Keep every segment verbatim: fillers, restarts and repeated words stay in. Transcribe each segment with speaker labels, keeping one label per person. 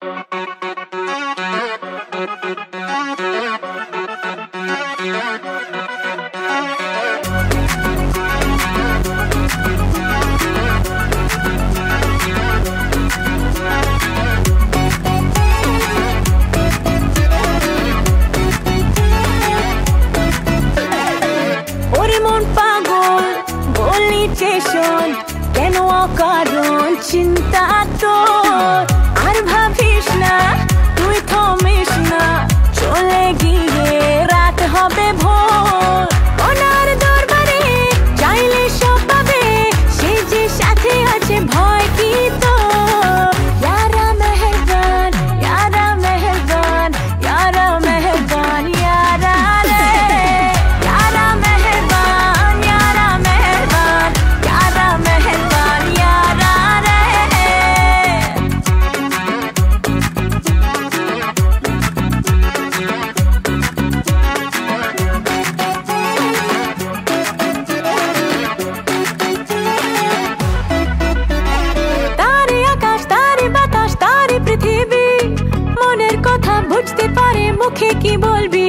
Speaker 1: কেন অকারণ চিন্তা তো আর ভাবিস না, তুই থমিস না, চলে গিয়ে রাত হবে ভোর। ওনার দরবারে চাইলে সব পাবে, সে যে সাথে আছে ভয় কি তো। ইয়ারা মেহেরবান, ইয়ারা মেহেরবান, ইয়ারা মেহেরবান, ইয়ারা রে, ইয়ারা মেহেরবান, ইয়ারা মেহেরবান, ইয়ারা মেহেরবান, ইয়ারা রে। তারে আকাশ, তারে বাতাস, তারে পৃথিবী, মনের কথা বুঝতে পারে, মুখে কি বলবি।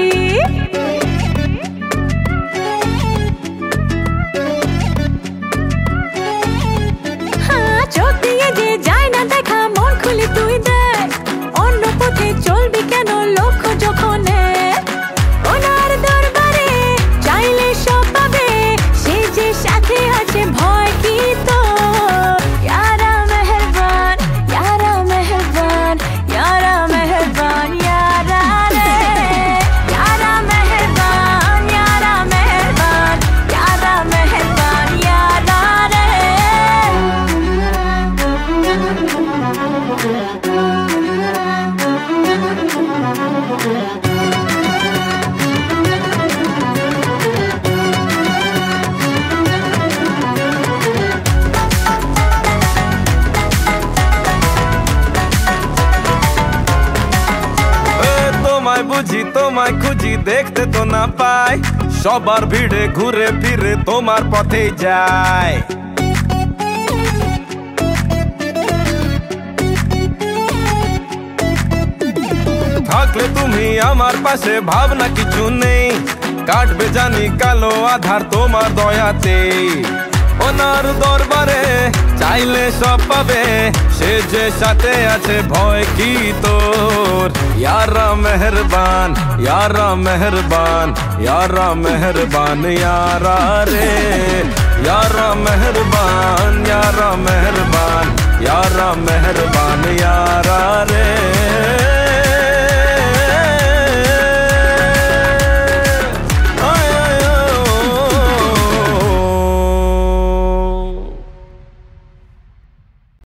Speaker 1: হ্যাঁ, চোখ দিয়ে যে যায় না দেখা, মন খুলে তুই দেখ, অন্য পথে চলবি কেন লক্ষ্য যখন এক। ওনার দরবারে চাইলে সব পাবে, সে যে সাথে আছে ভয় কি তো। ইয়ারা মেহেরবান, ইয়ারা মেহেরবান, ইয়ারা মেহেরবান, ইয়ারা রে, ইয়ারা মেহেরবান, ইয়ারা মেহেরবান, ইয়ারা মেহেরবান, ইয়ারা রে।
Speaker 2: তোমায় বুঝি, তোমায় খুঁজি, দেখতে তো না পাই, সবার ভিড়ে ঘুরে ফিরে তোমার পথেই যায়। থাকলে তুমি আমার পাশে, ভাবনা কিছু নেই, কাটবে জানি কালো আধার তোমার দয়াতে। ওনার দরবারে চাইলে সব পাবে, সে যে সাথে আছে ভয় কি তোর। ইয়ারা মেহেরবান, ইয়ারা মেহেরবান, ইয়ারা মেহেরবান, ইয়ারা রে, ইয়ারা মেহেরবান, ইয়ারা মেহেরবান, ইয়ারা মেহেরবান, ইয়ারা।